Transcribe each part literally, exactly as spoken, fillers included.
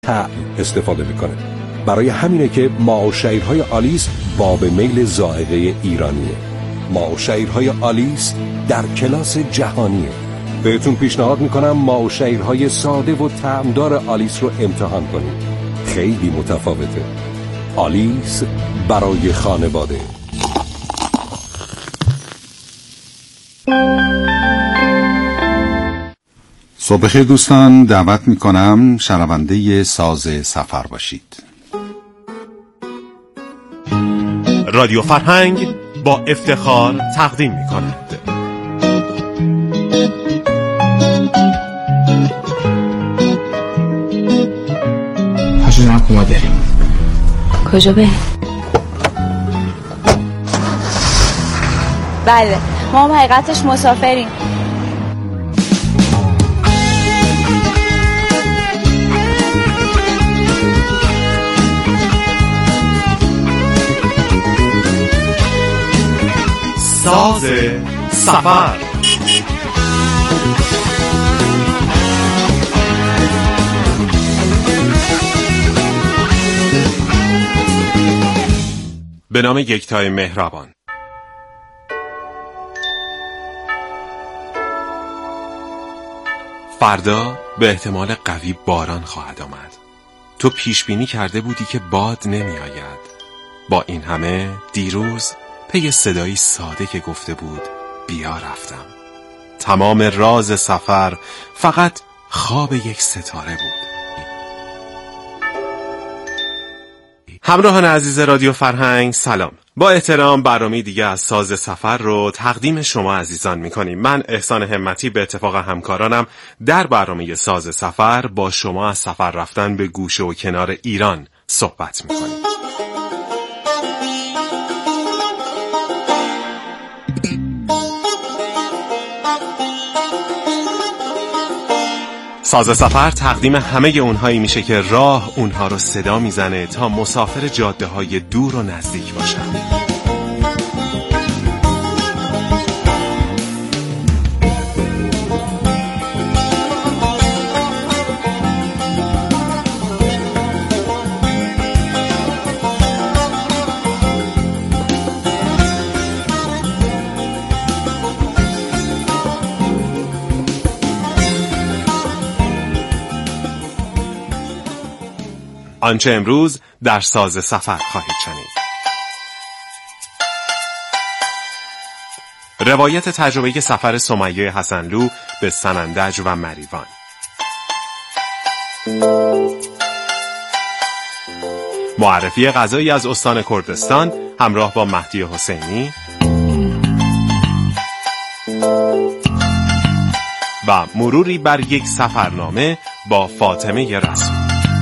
طعم استفاده میکنه. برای همینه که ماء و شعیرهای آلیس باب میل ذائقه ایرانیه. ماء و شعیرهای آلیس در کلاس جهانیه. بهتون پیشنهاد میکنم ماء و شعیرهای ساده و طعمدار آلیس رو امتحان کنید. خیلی متفاوته. آلیس برای خانواده. صبح بخیر دوستان، دعوت میکنم شنونده ساز سفر باشید. رادیو فرهنگ با افتخار تقدیم میکند پاشو جمع کن ما بریم. کجا بریم؟ بله ما هم حقیقتش مسافریم. ساز سفر. به نام یکتای مهربان. فردا به احتمال قوی باران خواهد آمد. تو پیش بینی کرده بودی که باد نمی آید. با این همه دیروز پی صدایی ساده که گفته بود بیا رفتم. تمام راز سفر فقط خواب یک ستاره بود. همراهان عزیز رادیو فرهنگ سلام. با احترام برنامه دیگه از ساز سفر رو تقدیم شما عزیزان میکنیم. من احسان همتی به اتفاق همکارانم در برنامه ساز سفر با شما از سفر رفتن به گوشه و کنار ایران صحبت میکنیم. ساز سفر تقدیم همه اونهایی میشه که راه اونها رو صدا میزنه تا مسافر جاده های دور و نزدیک باشن. آنچه امروز در ساز سفر خواهید شنید. روایت تجربه سفر سمیه حسنلو به سنندج و مریوان. معرفی غذایی از استان کردستان همراه با مهدی حسینی و مروری بر یک سفرنامه با فاطمه رسول.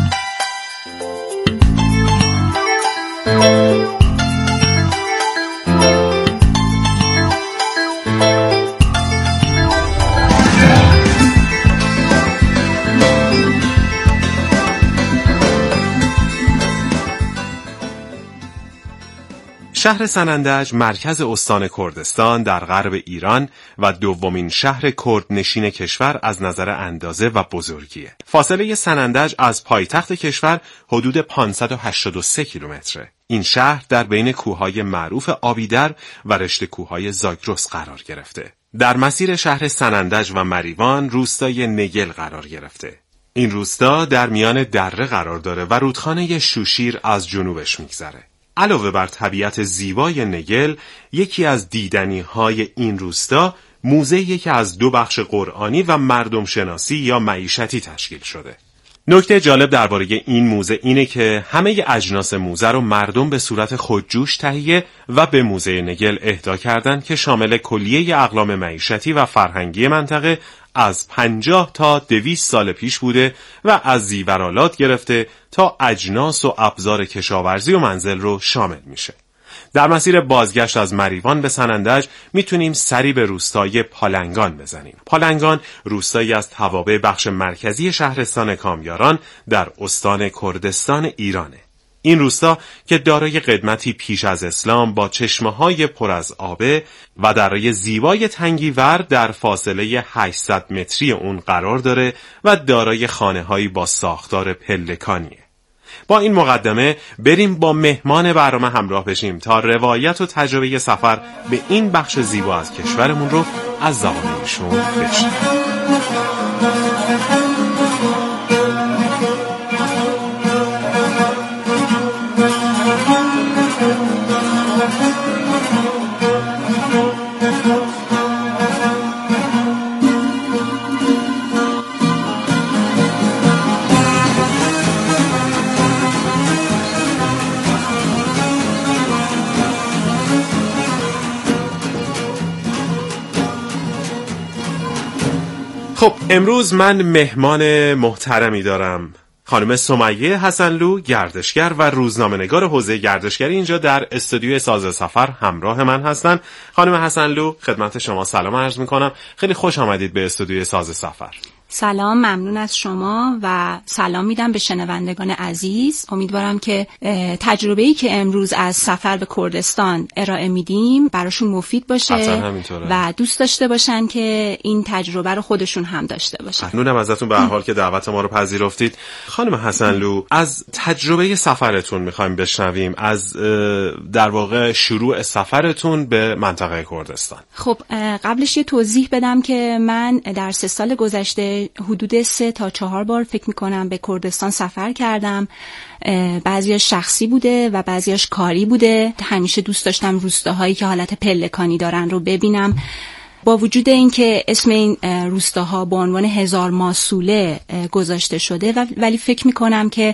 شهر سنندج مرکز استان کردستان در غرب ایران و دومین شهر کردنشین کشور از نظر اندازه و بزرگیه. فاصله سنندج از پایتخت کشور حدود پانصد و هشتاد و سه کیلومتره. این شهر در بین کوههای معروف آبیدر و رشته کوههای زاگرس قرار گرفته. در مسیر شهر سنندج و مریوان روستای نگل قرار گرفته. این روستا در میان دره قرار داره و رودخانه شوشیر از جنوبش میگذره. علاوه بر طبیعت زیبای نگل، یکی از دیدنی‌های این روستا موزه‌ای که از دو بخش قرآنی و مردم شناسی یا معیشتی تشکیل شده. نکته جالب درباره این موزه اینه که همه اجناس موزه رو مردم به صورت خودجوش تهیه و به موزه نگل اهدا کردند که شامل کلیه اقلام معیشتی و فرهنگی منطقه از پنجاه تا دویست سال پیش بوده و از زیورآلات گرفته تا اجناس و ابزار کشاورزی و منزل رو شامل میشه. در مسیر بازگشت از مریوان به سنندج میتونیم سری به روستای پالنگان بزنیم. پالنگان روستایی از توابع بخش مرکزی شهرستان کامیاران در استان کردستان ایرانه. این روستا که دارای قدمتی پیش از اسلام با چشمه‌های پر از آبه و درای زیبای تنگی‌ور در فاصله هشتصد متری اون قرار داره و دارای خانه‌هایی با ساختار پلکانیه. با این مقدمه بریم با مهمان برنامه همراه بشیم تا روایت و تجربه سفر به این بخش زیبا از کشورمون رو از زبان ایشون بشنویم. خب امروز من مهمان محترمی دارم، خانم سمیه حسنلو، گردشگر و روزنامه‌نگار حوزه گردشگری اینجا در استودیوی ساز سفر همراه من هستن. خانم حسنلو خدمت شما سلام عرض میکنم، خیلی خوش آمدید به استودیوی ساز سفر. سلام، ممنون از شما و سلام میدم به شنوندگان عزیز. امیدوارم که تجربه‌ای که امروز از سفر به کردستان ارائه میدیم براشون مفید باشه و دوست داشته باشن که این تجربه رو خودشون هم داشته باشن. ممنونم ازتون به هر حال که دعوت ما رو پذیرفتید. خانم حسنلو، از تجربه سفرتون میخوایم بشنویم، از در واقع شروع سفرتون به منطقه کردستان. خب قبلش یه توضیح بدم که من در سه سال گذشته حدود سه تا چهار بار فکر میکنم به کردستان سفر کردم. بعضیاش شخصی بوده و بعضیاش کاری بوده. همیشه دوست داشتم روستاهایی که حالت پلکانی دارن رو ببینم. با وجود اینکه اسم این روستاها به عنوان هزار ماسوله گذاشته شده ولی فکر میکنم که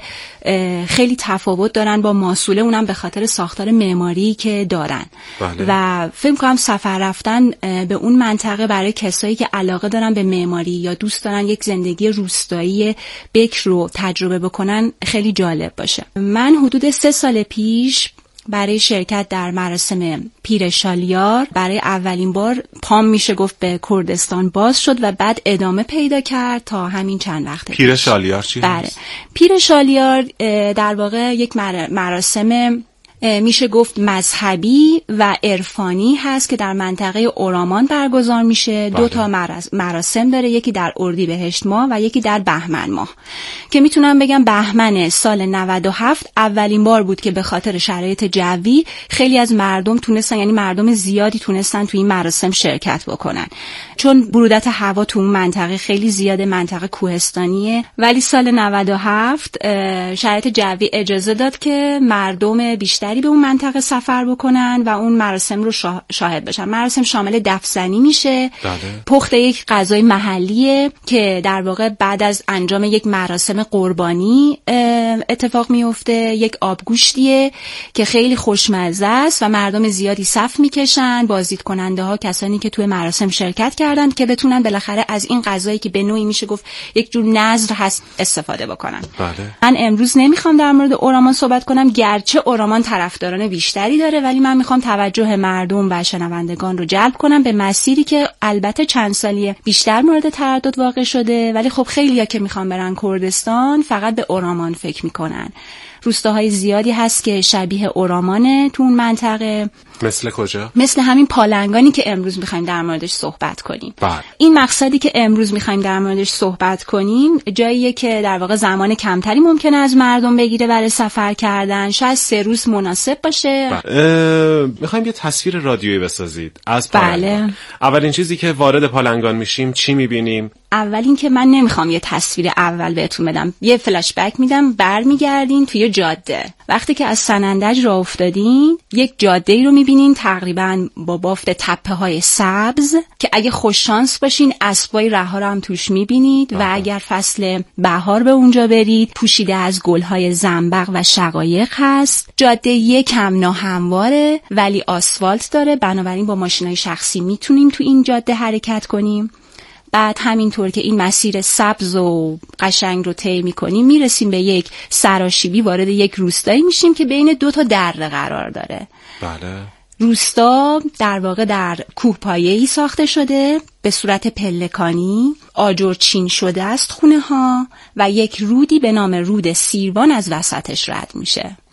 خیلی تفاوت دارن با ماسوله، اونم به خاطر ساختار معماری که دارن. بله. و فکر میکنم سفر رفتن به اون منطقه برای کسایی که علاقه دارن به معماری یا دوست دارن یک زندگی روستایی بکر رو تجربه بکنن خیلی جالب باشه. من حدود سه سال پیش برای شرکت در مراسم پیر شالیار برای اولین بار پام میشه گفت به کردستان باز شد و بعد ادامه پیدا کرد تا همین چند وقته. پیر شالیار چی بله. هست؟ پیر شالیار در واقع یک مراسم میشه گفت مذهبی و عرفانی هست که در منطقه اورامان برگزار میشه. بله. دو تا مراسم داره، یکی در اردیبهشت ماه و یکی در بهمن ماه، که میتونم بگم بهمن سال نود و هفت اولین بار بود که به خاطر شرایط جوی خیلی از مردم تونستن، یعنی مردم زیادی تونستن توی این مراسم شرکت بکنن، چون برودت هوا تو اون منطقه خیلی زیاده، منطقه کوهستانیه. ولی سال نود و هفت شرایط جوی اجازه داد که مردم بیشتری به اون منطقه سفر بکنن و اون مراسم رو شاهد بشن. مراسم شامل دفزنی میشه، داده. پخت یک غذای محلیه که در واقع بعد از انجام یک مراسم قربانی اتفاق میفته. یک آبگوشتیه که خیلی خوشمزه است و مردم زیادی صف میکشن، بازدید کننده ها، کسانی که توی مراسم شرکت کردن که بتونن بالاخره از این غذایی که به نوعی میشه گفت یک جور نذر هست استفاده بکنن. بله. من امروز نمیخوام در مورد اورامان صحبت کنم، گرچه اورامان طرفداران بیشتری داره، ولی من میخوام توجه مردم و شنوندگان رو جلب کنم به مسیری که البته چند سالیه بیشتر مورد تردد واقع شده، ولی خب خیلیا که میخوان برن کردستان فقط به اورامان فکر میکنن. روستاهای زیادی هست که شبیه اورامانه تو اون منطقه. مثل کجا؟ مثل همین پالنگانی که امروز میخوایم در موردش صحبت کنیم. بله. این مقصدی که امروز میخوایم در موردش صحبت کنیم جاییه که در واقع زمان کمتری ممکنه از مردم بگیره برای سفر کردن، شاید سه روز مناسب باشه. بله. میخوایم یه تصویر رادیویی بسازید از پالنگان. بله. اولین چیزی که وارد پالنگان میشیم چی میبینیم؟ اولین که من نمیخوام یه تصویر اول بهتون بدم، یه فلش بک میدم، برمیگردین توی جاده. وقتی که از سنندج راه افتادین یک جاده‌ای رو میبینین تقریبا با بافت تپه های سبز که اگه خوش شانس باشین اسبای رها رو هم توش میبینید و اگر فصل بهار به اونجا برید پوشیده از گل‌های زنبق و شقایق هست. جاده یکم ناهمواره ولی آسفالت داره، بنابراین با ماشینای شخصی میتونیم تو این جاده حرکت کنیم. بعد همینطور که این مسیر سبز و قشنگ رو طی می‌کنیم میرسیم به یک سراشیبی، وارد یک روستایی میشیم که بین دو تا دره قرار داره. بله. روستا در واقع در کوهپایه‌ای ساخته شده به صورت پلکانی، آجر چین شده است خونه ها و یک رودی به نام رود سیروان از وسطش رد میشه.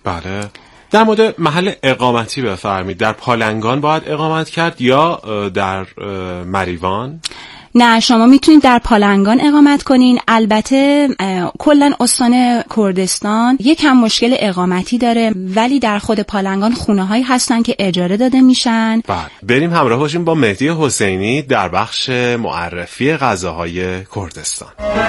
بله. در مورد محل اقامتی بفرمایید. در پالنگان باید اقامت کرد یا در مریوان؟ نه، شما میتونید در پالنگان اقامت کنین. البته کلا استان کردستان یک کم مشکل اقامتی داره، ولی در خود پالنگان خونه هایی هستن که اجاره داده میشن. بله. بریم همراه باشیم با مهدی حسینی در بخش معرفی غذاهای کردستان.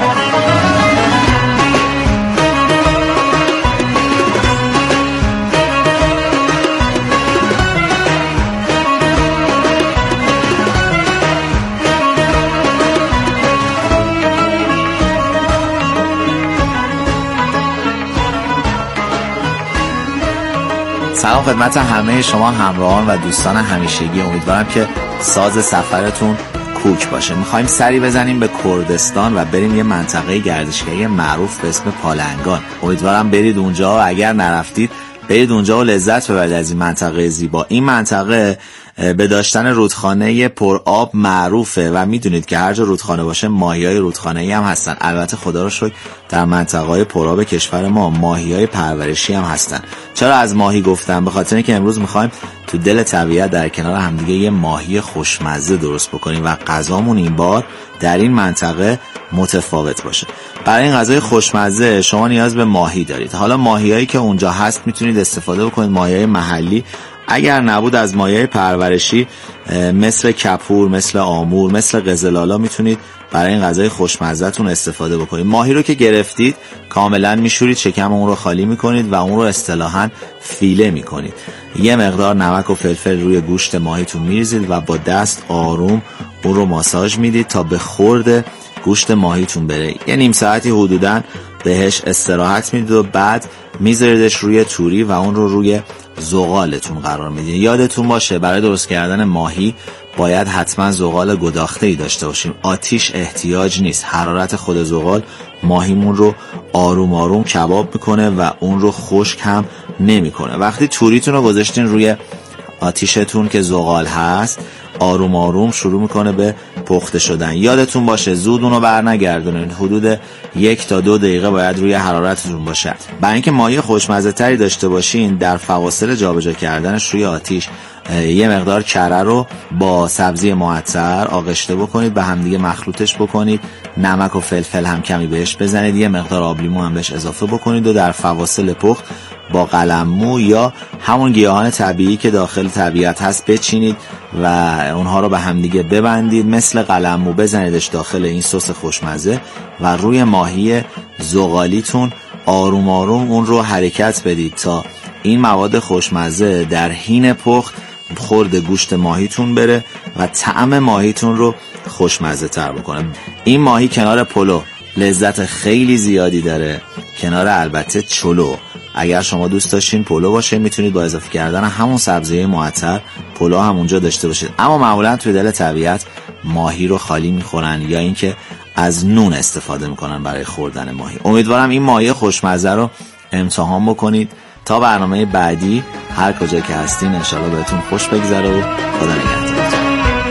سلام خدمت همه شما همراهان و دوستان همیشگی. امیدوارم که ساز سفرتون کوک باشه. میخوایم سری بزنیم به کردستان و بریم یه منطقه گردشگری معروف به اسم پالنگان. امیدوارم برید اونجا و اگر نرفتید برید اونجا و لذت ببرید از این منطقه زیبا. این منطقه به داشتن رودخانه پر آب معروفه و میدونید که هر جا رودخانه باشه ماهیای رودخانه‌ای هم هستن. البته خدا رو شکر در منطقه‌های پر آب کشور ما ماهیای پرورشی هم هستن. چرا از ماهی گفتم؟ به خاطر اینکه امروز می‌خوایم تو دل طبیعت در کنار همدیگه یه ماهی خوشمزه درست بکنیم و غذامون این بار در این منطقه متفاوت باشه. برای این غذای خوشمزه شما نیاز به ماهی دارید. حالا ماهیایی که اونجا هست میتونید استفاده بکنید، ماهیای محلی. اگر نبود از ماهیای پرورشی مثل کپور، مثل آمور، مثل قزلالا میتونید برای این غذای خوشمزه‌تون استفاده بکنید. ماهی رو که گرفتید کاملا میشورید، شکم اون رو خالی میکنید و اون رو اصطلاحاً فیله میکنید. یه مقدار نمک و فلفل روی گوشت ماهیتون میریزید و با دست آروم اون رو ماساژ میدید تا به خورد گوشت ماهیتون بره. یه نیم ساعتی حدوداً بهش استراحت میدید و بعد میذاریدش روی توری و اون رو روی زغالتون قرار میدید. یادتون باشه برای درست کردن ماهی باید حتما زغال گداخته‌ای داشته باشیم. آتیش احتیاج نیست. حرارت خود زغال ماهیمون رو آروم آروم کباب میکنه و اون رو خشک هم نمیکنه. وقتی توریتون رو گذاشتین روی آتیشتون که زغال هست، آروم آروم شروع میکنه به پخته شدن. یادتون باشه زود اونو برنگردونین. حدود یک تا دو دقیقه باید روی حرارتتون باشه. برای اینکه ماهی خوشمزه تری داشته باشین در فواصل جابجا کردنش روی آتیش یه مقدار کره رو با سبزی معطر آغشته بکنید، به همدیگه مخلوطش بکنید، نمک و فلفل هم کمی بهش بزنید، یه مقدار آب لیمو هم بهش اضافه بکنید و در فواصل پخت با قلممو یا همون گیاهان طبیعی که داخل طبیعت هست بچینید و اونها رو به همدیگه ببندید، مثل قلممو بزنیدش داخل این سس خوشمزه و روی ماهی زغالیتون آروم آروم اون رو حرکت بدید تا این مواد خوشمزه در حین پخت خورد گوشت ماهیتون بره و طعم ماهیتون رو خوشمزه تر بکنه. این ماهی کنار پلو لذت خیلی زیادی داره، کنار البته چلو. اگر شما دوست داشتین پلو باشه میتونید با اضافه کردن همون سبزی معطر پلو هم اونجا داشته باشید. اما معمولا توی دل طبیعت ماهی رو خالی میخورن یا اینکه از نون استفاده میکنن برای خوردن ماهی. امیدوارم این ماهی خوشمزه رو امتحان بکنید. تا برنامه بعدی هر کجا که هستین انشالله بهتون خوش بگذره و خدا نگهدارتون.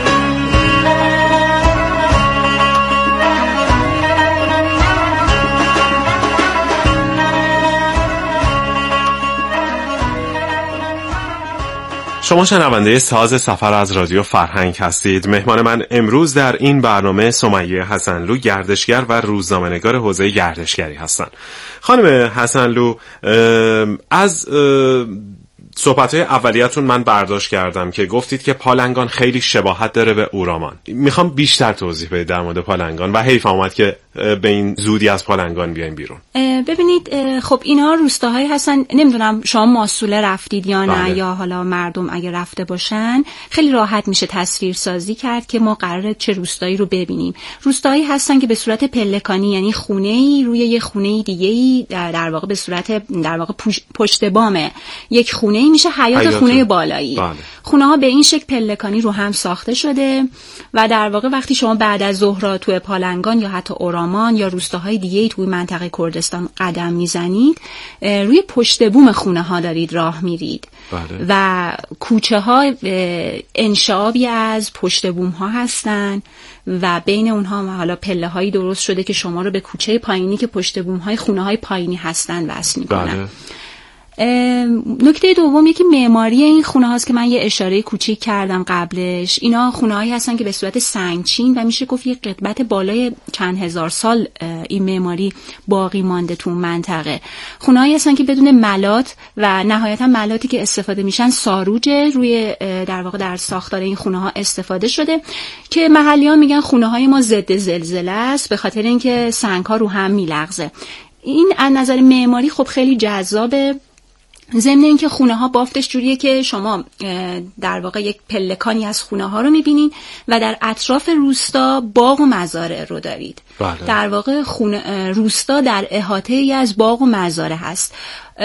شما شنونده ساز سفر از رادیو فرهنگ هستید. مهمان من امروز در این برنامه سمیه حسنلو، گردشگر و روزنامه‌نگار حوزه گردشگری هستند. خانم حسنلو، از صحبت‌های اولیه‌تون من برداشت کردم که گفتید که پالنگان خیلی شباهت داره به اورامان. میخوام بیشتر توضیح بدید در مورد پالنگان و حیف آمد که به این زودی از پالنگان بیایم بیرون. ببینید خب اینها روستاهایی هستن، نمیدونم شما ماسوله رفتید یا نه، بله. یا حالا مردم اگه رفته باشن خیلی راحت میشه تصویر سازی کرد که ما قراره چه روستایی رو ببینیم. روستایی هستن که به صورت پلکانی، یعنی خونه‌ای روی یه خونه دیگه‌ای، در واقع به صورت در واقع پشت بام یک خونه میشه حیات, حیات خونه بالایی. بله. خونه ها به این شکل پلکانی رو هم ساخته شده و در واقع وقتی شما بعد از ظهر توی پالنگان یا حتی اورامان یا روستاهای دیگه توی منطقه کردستان قدم میزنید، روی پشت بوم خونه ها دارید راه میرید. بله. و کوچه ها انشابی از پشت بوم ها هستن و بین اونها حالا پله هایی درست شده که شما رو به کوچه پایینی که پشت بوم های خونه های پایینی هستن وصل میکنن. بله. نکته دوم یکی معماری این خونه هاست که من یه اشاره کوچیک کردم قبلش. اینا خونه هایی هستن که به صورت سنگچین و میشه گفت یه قدمت بالای چند هزار سال این معماری باقی مانده تو منطقه. خونه هایی هستن که بدون ملات و نهایتا ملاتی که استفاده میشن ساروجه روی در واقع در ساختار این خونه ها استفاده شده که محلیان میگن خونه های ما ضد زلزله است به خاطر اینکه سنگ ها رو هم میلغزه. این از نظر معماری خب خیلی جذابه. ضمن اینکه خونه ها بافتش جوریه که شما در واقع یک پلکانی از خونه ها رو میبینین و در اطراف روستا باغ و مزارع رو دارید. بله. در واقع خونه روستا در احاطه ای از باغ و مزارع هست.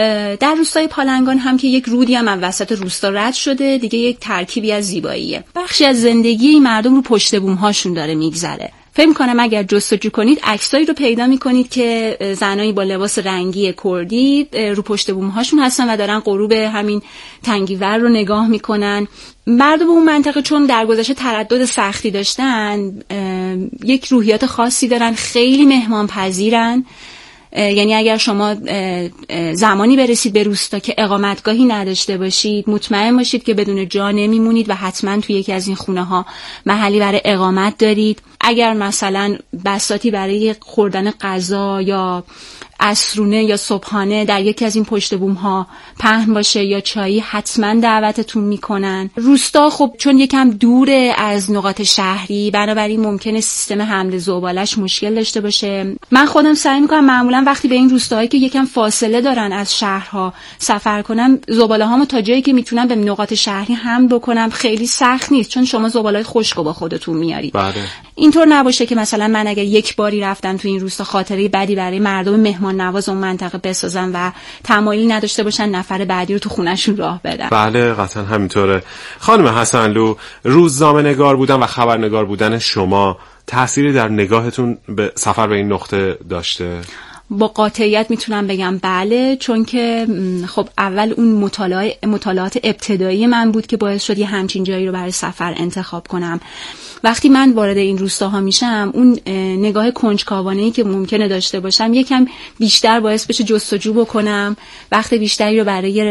در روستای پالنگان هم که یک رودی هم از وسط روستا رد شده، دیگه یک ترکیبی از زیباییه. بخشی از زندگی مردم رو پشت بوم هاشون داره میگذره. فکر کنم اگر جستجو کنید عکسایی رو پیدا میکنید که زنایی با لباس رنگی کردی رو پشت بوم هاشون هستن و دارن غروب همین تنگیور رو نگاه میکنن. مردم اون منطقه چون در گذشته تردد سختی داشتن یک روحیات خاصی دارن، خیلی مهمان پذیرن. یعنی اگر شما زمانی برسید به روستا که اقامتگاهی نداشته باشید مطمئن باشید که بدون جا نمیمونید و حتما توی یکی از این خونه ها محلی برای اقامت دارید. اگر مثلا بساطی برای خوردن غذا یا عصرونه یا صبحانه در یکی از این پشت بوم ها پهن باشه یا چایی حتما دعوتتون میکنن. روستا خب چون یکم دوره از نقاط شهری بنابراین ممکنه سیستم حمل زبالش مشکل داشته باشه. من خودم سعی میکنم معمولا وقتی به این روستاهایی که یکم فاصله دارن از شهرها سفر کنم زباله هامو تا جایی که میتونم به نقاط شهری حمل بکنم. خیلی سخت نیست چون شما زباله‌های خشکو با خودتون میارید. بله. اینطور نباشه که مثلا من اگر یک باری رفتم تو این روستا خاطره بدی برای مردم مهمان نواز اون منطقه بسازن و تمایلی نداشته باشن نفر بعدی رو تو خونهشون راه بدن. بله قطعا همینطوره. خانم حسنلو، روزنامه‌نگار بودن و خبرنگار بودن شما تأثیری در نگاهتون به سفر به این نقطه داشته؟ با قاطعیت میتونم بگم بله، چون که خب اول اون مطالعات مطالعات ابتدایی من بود که باعث شد یه همچین جایی رو برای سفر انتخاب کنم. وقتی من وارد این روستاها میشم اون نگاه کنجکاوانه‌ای که ممکنه داشته باشم یکم بیشتر باعث بشه جستجو بکنم، وقت بیشتری رو برای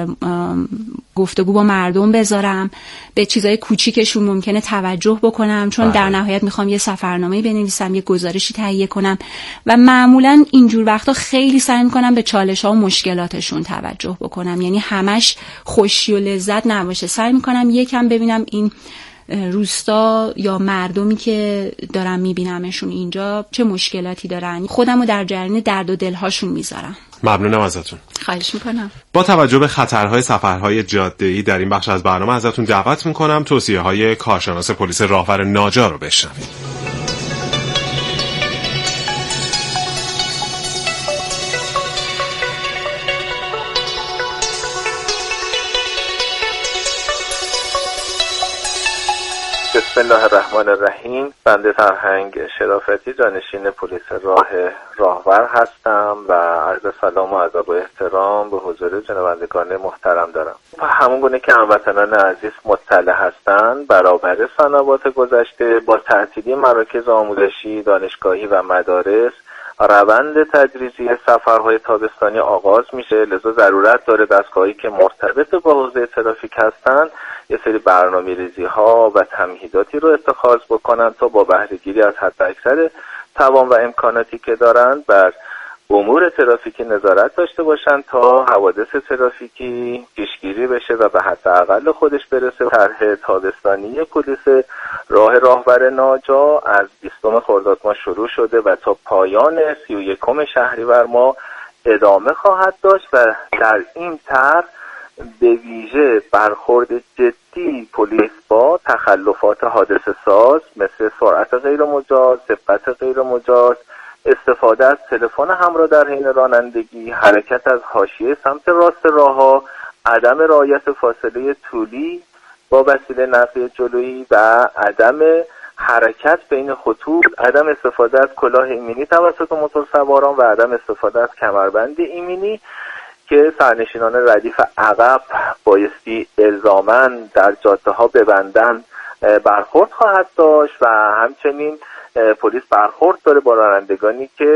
گفتگو با مردم بذارم، به چیزای کوچیکشون ممکنه توجه بکنم چون در نهایت میخوام یه سفرنامه‌ای بنویسم، یه گزارشی تهیه کنم و معمولاً اینجور وقتا خیلی سعی میکنم به چالش‌ها و مشکلاتشون توجه بکنم. یعنی همش خوشی و لذت نباشه، سعی میکنم یکم ببینم این روستا یا مردمی که دارم میبینمشون اینجا چه مشکلاتی دارن، خودمو در جریان درد و دلهاشون میذارم. ممنونم ازتون. خواهش میکنم. با توجه به خطرهای سفرهای جاده‌ای در این بخش از برنامه ازتون دعوت میکنم توصیه‌های کارشناس پلیس راهور ناجا رو بشنوید. بسم الله الرحمن الرحیم. بنده فرهنگ شرافتی جانشین پلیس راه راهور هستم و عرض سلام و ادب و احترام به حضور جنابندگان محترم دارم. و همون گونه که هموطنان عزیز مطلع هستند برابر سنوات گذشته با تعطیلی مراکز آموزشی، دانشگاهی و مدارس روند تدریجی سفرهای تابستانی آغاز میشه، لذا ضرورت داره دستگاهی که مرتبط با حوزه ترافیک هستند یه سری برنامه‌ریزی ها و تمهیداتی رو اتخاذ بکنن تا با بهره‌گیری از حداکثر توان و امکاناتی که دارن بر امور ترافیکی نظارت داشته باشن تا حوادث ترافیکی پیشگیری بشه و به حداقل خودش برسه. طرح تابستانی پلیس راه راهور ناجا از بیستم خرداد ماه شروع شده و تا پایان سی و یکم شهریور ماه ادامه خواهد داشت و در این طرح به ویژه برخورد جدی پلیس با تخلفات حادثه ساز مثل سرعت غیر مجاز، سبقت غیر مجاز، استفاده از تلفن همراه در حین رانندگی، حرکت از حاشیه سمت راست راهها، عدم رعایت فاصله طولی با وسیله نقلیه جلویی و عدم حرکت بین خطوط، عدم استفاده از کلاه ایمنی توسط موتورسواران و عدم استفاده از کمربند ایمنی که سرنشینان ردیف عقب بایستی الزاماً در جاده ها ببندن برخورد خواهد داشت و همچنین پلیس برخورد داره با رانندگانی که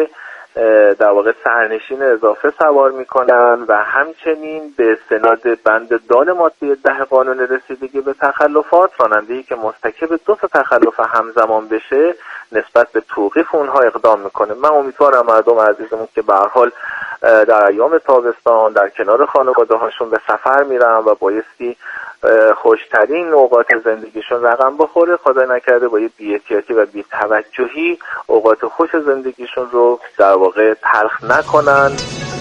در واقع سرنشین اضافه سوار میکنن و همچنین به استناد بند دال ماده ده قانون رسیدگی به تخلفات راننده‌ای که مرتکب دو تا تخلف همزمان بشه نسبت به توقیف اونها اقدام میکنه. من امیدوارم مردم عزیزمون که به هر حال در ایام تابستان در کنار خانواده هاشون به سفر میرن و بایستی خوشترین اوقات زندگیشون رقم بخوره، خدای نکرده با یه بی‌احتیاطی و بی‌توجهی اوقات خوش زندگیشون رو در واقع تلخ نکنن.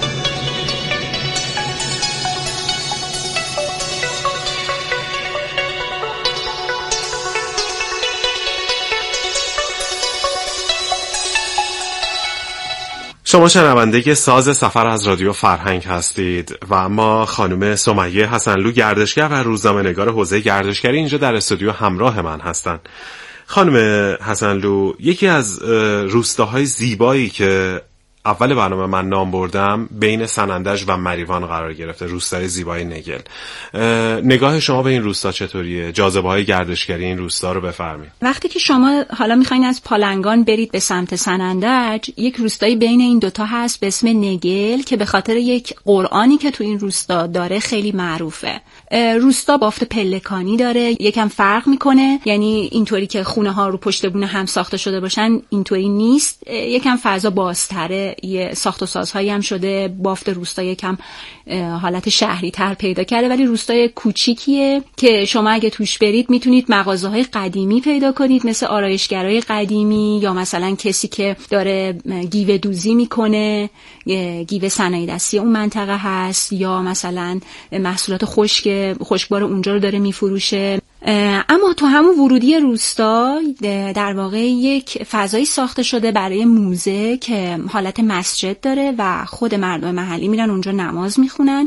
شما شنونده ساز سفر از رادیو فرهنگ هستید و ما خانم سمیه حسنلو گردشگر و روزنامه‌نگار حوزه گردشگری اینجا در استودیو همراه من هستن. خانم حسنلو، یکی از روستاهای زیبایی که اول برنامه من نام بردم بین سنندج و مریوان قرار گرفته، روستای زیبای نگل. نگاه شما به این روستا چطوریه؟ جاذبه‌های گردشگری این روستا رو بفرمایید. وقتی که شما حالا میخواین از پالنگان برید به سمت سنندج، یک روستایی بین این دوتا هست به اسم نگل که به خاطر یک قرآنی که تو این روستا داره خیلی معروفه. روستا بافت پلکانی داره، یکم فرق میکنه، یعنی اینطوری که خونه ها رو پشت بونه هم ساخته شده باشن اینطوری نیست، یکم فضا بازتره، یه ساخت و سازهایی هم شده، بافت روستا یکم حالت شهری تر پیدا کرده، ولی روستای کوچیکیه که شما اگه توش برید میتونید مغازه‌های قدیمی پیدا کنید مثل آرایشگرای قدیمی یا مثلا کسی که داره گیوه دوزی میکنه، گیوه صنایع دستی اون منطقه هست، یا مثلا محصولات خشک خشکبار اونجا رو داره میفروشه. اما تو همون ورودی روستا در واقع یک فضایی ساخته شده برای موزه که حالت مسجد داره و خود مردم محلی میرن اونجا نماز میخونن.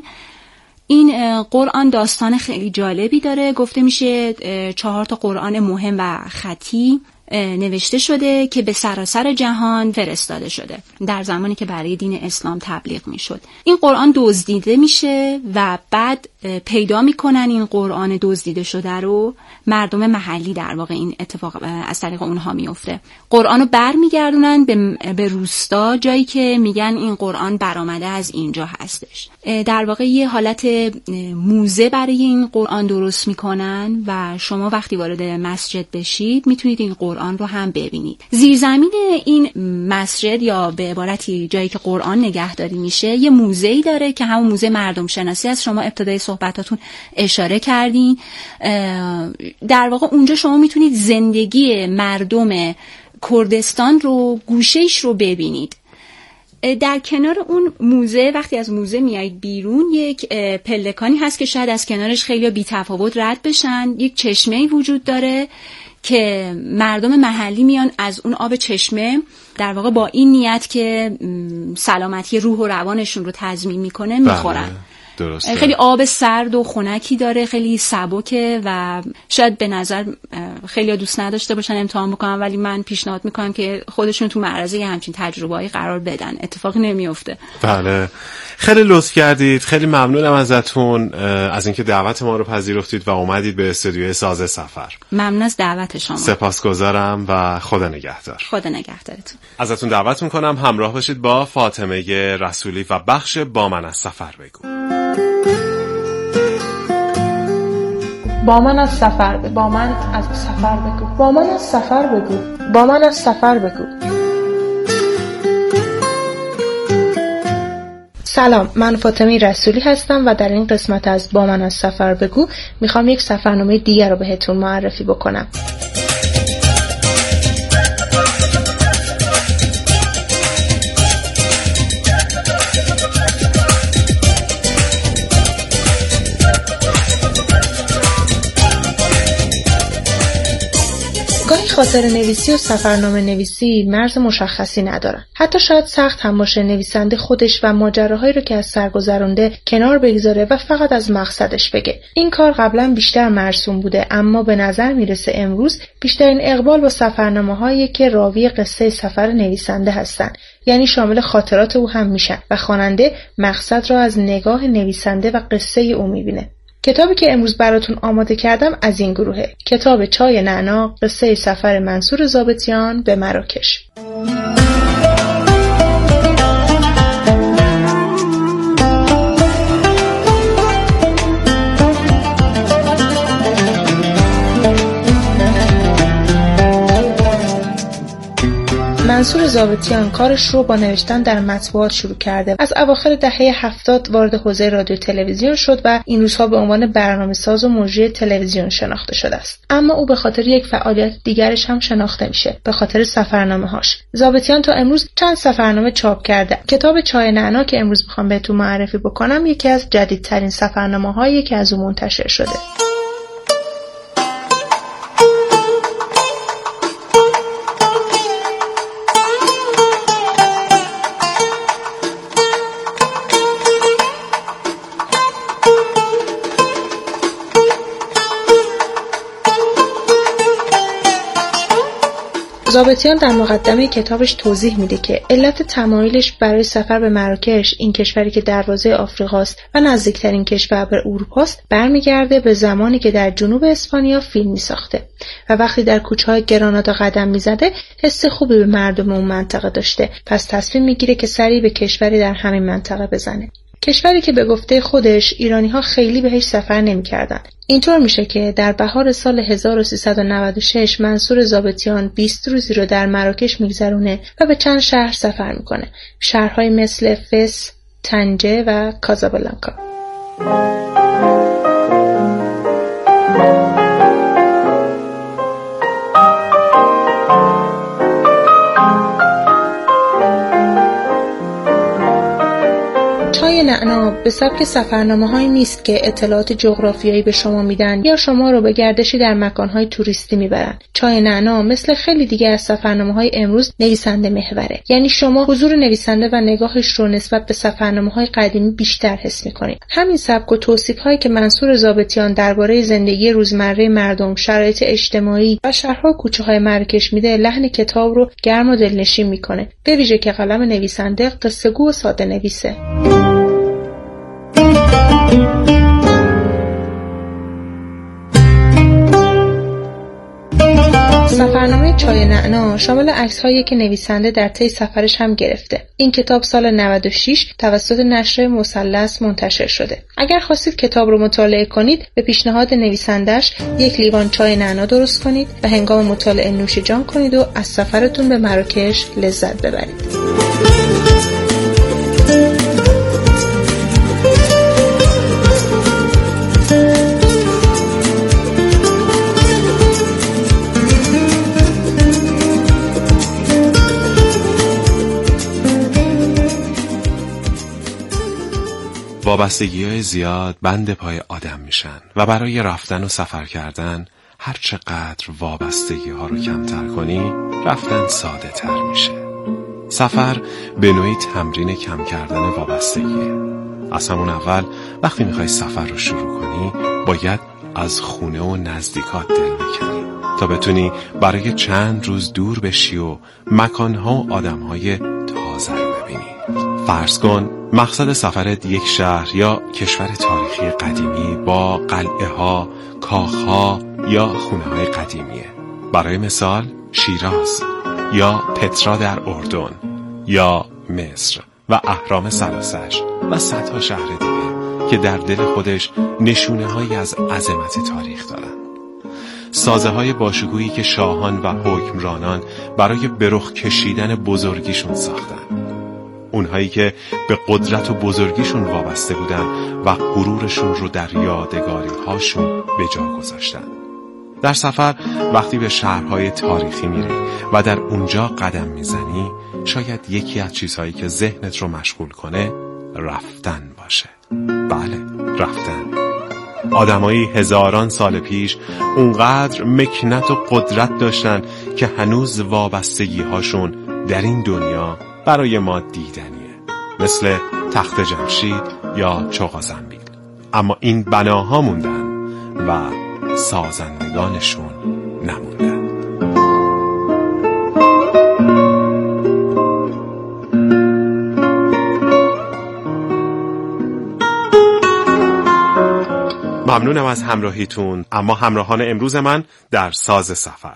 این قرآن داستان خیلی جالبی داره، گفته میشه چهار تا قرآن مهم و خطی نوشته شده که به سراسر جهان فرستاده شده در زمانی که برای دین اسلام تبلیغ میشد. این قرآن دزدیده میشه و بعد پیدا میکنن این قرآن دزدیده شده رو مردم محلی، در واقع این اتفاق از طریق اونها میفته. قرآن رو برمیگردونن به, به روستا، جایی که میگن این قرآن برآمده از اینجا هستش. در واقع یه حالت موزه برای این قرآن درست میکنن و شما وقتی وارد مسجد بشید میتونید این قرآن رو هم ببینید. زیرزمین این مسجد یا به عبارتی جایی که قرآن نگهداری میشه یه موزه‌ای داره که همون موزه مردم شناسی از شما ابتدای صحبتاتون اشاره کردین. در واقع اونجا شما میتونید زندگی مردم کردستان رو، گوشه‌اش رو ببینید. در کنار اون موزه وقتی از موزه میایید بیرون یک پلکانی هست که شاید از کنارش خیلی بی تفاوت رد بشن. یک چشمه‌ای وجود داره که مردم محلی میان از اون آب چشمه، در واقع با این نیت که سلامتی روح و روانشون رو تضمین میکنه میخورن. درسته. خیلی آب سرد و خنکی داره، خیلی سبکه و شاید به نظر خیلی دوست نداشته باشن امتحان بکنن، ولی من پیشنهاد میکنم که خودشون تو معرضه همچین تجربه‌ای قرار بدن، اتفاقی نمیفته. بله، خیلی لطف کردید، خیلی ممنونم ازتون از اینکه دعوت ما رو پذیرفتید و اومدید به استودیوی ساز سفر. ممنون از دعوت شما. سپاسگزارم و خدا نگهدار. خدا نگهدارتون. ازتون دعوت میکنم همراه باشید با فاطمه رسولی و بخش با من از سفر بگو. با من از سفر بگو، با من از سفر بگو، با من از سفر بگو، با من از سفر بگو. سلام، من فاطمه رسولی هستم و در این قسمت از با من از سفر بگو میخوام یک سفرنامه دیگر رو بهتون معرفی بکنم. گاهی خاطر نویسی و سفرنامه نویسی مرز مشخصی ندارن. حتی شاید سخت هم باشه نویسنده خودش و ماجراهایی رو که از سر گذرونده کنار بگذاره و فقط از مقصدش بگه. این کار قبلا بیشتر مرسوم بوده، اما به نظر میرسه امروز بیشترین اقبال با سفرنامه‌هایی که راوی قصه سفر نویسنده هستن، یعنی شامل خاطرات او هم میشن و خواننده مقصد را از نگاه نویسنده و قصه او میبینه. کتابی که امروز براتون آماده کردم از این گروهه. کتاب چای نعنا، قصه سفر منصور ضابطیان به مراکش. منصور ضابطیان کارش رو با نوشتن در مطبوعات شروع کرده. از اواخر دهه هفتاد وارد حوزه رادیو تلویزیون شد و این روزها به عنوان برنامه‌ساز و مجری تلویزیون شناخته شده است. اما او به خاطر یک فعالیت دیگرش هم شناخته میشه، به خاطر سفرنامه‌هاش. ضابطیان تا امروز چند سفرنامه چاپ کرده. کتاب چای نعنا که امروز میخوام بهتون معرفی بکنم یکی از جدیدترین سفرنامه‌هایی که از او منتشر شده. ضابطیان در مقدمه کتابش توضیح میده که علت تمایلش برای سفر به مراکش، این کشوری که دروازه آفریقاست و نزدیکترین کشور به اروپاست، برمیگرده به زمانی که در جنوب اسپانیا فیلمی ساخته و وقتی در کوچه‌های گرانادا قدم میزده حس خوبی به مردم اون منطقه داشته. پس تصمیم میگیره که سری به کشوری در همین منطقه بزنه. کشوری که به گفته خودش ایرانی‌ها خیلی بهش سفر نمی‌کردن. اینطور میشه که در بهار سال هزار و سیصد و نود و شش منصور ضابطیان بیست روزی رو در مراکش میگذرونه و به چند شهر سفر میکنه. شهرهای مثل فس، طنجه و کازابلانکا. چای نعنا به سبک سفرنامه‌هایی نیست که اطلاعات جغرافیایی به شما میدن یا شما رو به گردشی در مکان‌های توریستی میبرن. چای نعنا مثل خیلی دیگه از سفرنامه‌های امروز نویسنده محوره. یعنی شما حضور نویسنده و نگاهش رو نسبت به سفرنامه‌های قدیمی بیشتر حس می‌کنید. همین سبک و توصیف‌هایی که منصور ضابطیان درباره زندگی روزمره مردم، شرایط اجتماعی و شهرها و کوچه‌های مراکش میده، لحن کتاب رو گرم و دلنشین می‌کنه. به ویژه که قلم نویسنده قصه‌گو و ساده‌نویسه. سفرنامه چای نعنا شامل عکس‌هایی که نویسنده در طی سفرش هم گرفته. این کتاب سال نود و شش توسط نشر مثلث منتشر شده. اگر خواستید کتاب رو مطالعه کنید، به پیشنهاد نویسنده‌اش یک لیوان چای نعنا درست کنید و هنگام مطالعه نوش جان کنید و از سفرتون به مراکش لذت ببرید. وابستگی‌های زیاد بند پای آدم میشن و برای رفتن و سفر کردن هر چقدر وابستگی‌ها رو کمتر کنی، رفتن ساده تر میشه. سفر به نوعی تمرین کم کردن وابستگیه. از همون اول وقتی میخوای سفر رو شروع کنی، باید از خونه و نزدیکات دل بکنی تا بتونی برای چند روز دور بشی و مکان‌ها و آدم‌های تازه رو ببینی. فرض کن مقصد سفرت یک شهر یا کشور تاریخی قدیمی با قلعه ها، کاخ ها یا خونه های قدیمیه. برای مثال شیراز یا پترا در اردن یا مصر و اهرام سلاسش و صدها شهر دیگه که در دل خودش نشونه هایی از عظمت تاریخ دارن. سازه های باشکوهی که شاهان و حکمرانان برای به رخ کشیدن بزرگیشون ساختن. اونهایی که به قدرت و بزرگیشون وابسته بودن و غرورشون رو در یادگاری هاشون به جا گذاشتن. در سفر وقتی به شهرهای تاریخی میری و در اونجا قدم میزنی، شاید یکی از چیزهایی که ذهنت رو مشغول کنه رفتن باشه. بله، رفتن. آدمایی هزاران سال پیش اونقدر مکنت و قدرت داشتن که هنوز وابستگی هاشون در این دنیا برای ما دیدنیه، مثل تخت جمشید یا چغازنبیل. اما این بناها موندن و سازندگانشون نموندن. ممنونم از همراهیتون. اما همراهان امروز من در ساز سفر.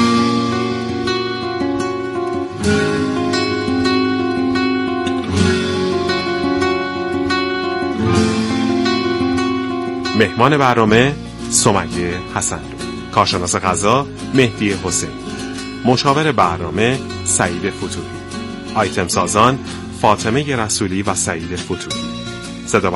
مهمان برنامه سمیه حسنلو، کارشناس غذا مهدی حسین، مشاور برنامه سعید فتوحی. آیتم سازان فاطمه رسولی و سعید فتوحی. صدا